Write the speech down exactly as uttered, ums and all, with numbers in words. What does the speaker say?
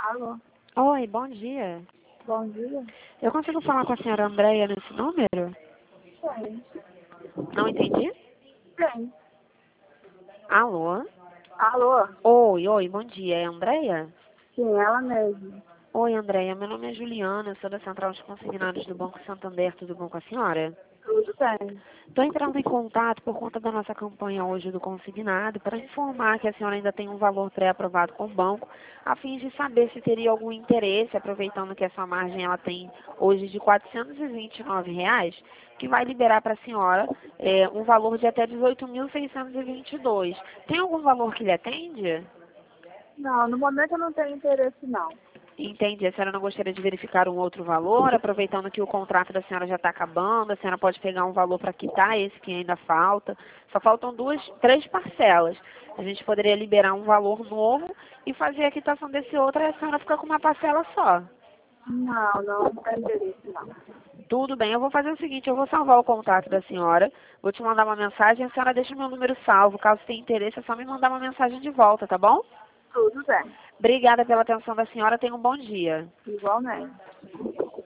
Alô, Oi, bom dia. bom dia. Eu consigo falar com a senhora Andréia nesse número? Tem, Não entendi? tem. Alô? Alô, Oi, oi, bom dia. É a Andréia? sim, ela mesmo. Oi, Andréia. Meu nome é Juliana, eu sou da Central de Consignados do Banco Santander. Tudo bom com a senhora? Tudo bem. Estou entrando em contato por conta da nossa campanha hoje do consignado para informar que a senhora ainda tem um valor pré-aprovado com o banco, a fim de saber se teria algum interesse, aproveitando que essa margem ela tem hoje de quatrocentos e vinte e nove reais, que vai liberar para a senhora é, um valor de até dezoito mil seiscentos e vinte e dois. Tem algum valor que lhe atende? Não, no momento eu não tenho interesse, não. Entendi. A senhora não gostaria de verificar um outro valor, aproveitando que o contrato da senhora já está acabando, a senhora pode pegar um valor para quitar esse que ainda falta. Só faltam duas, três parcelas. A gente poderia liberar um valor novo e fazer a quitação desse outro e a senhora fica com uma parcela só. Não, não, não tenho interesse, não. Tudo bem, eu vou fazer o seguinte, eu vou salvar o contato da senhora, vou te mandar uma mensagem, a senhora deixa o meu número salvo. Caso tenha interesse, é só me mandar uma mensagem de volta, tá bom? Tudo bem. Obrigada pela atenção da senhora, tenha um bom dia. Igualmente.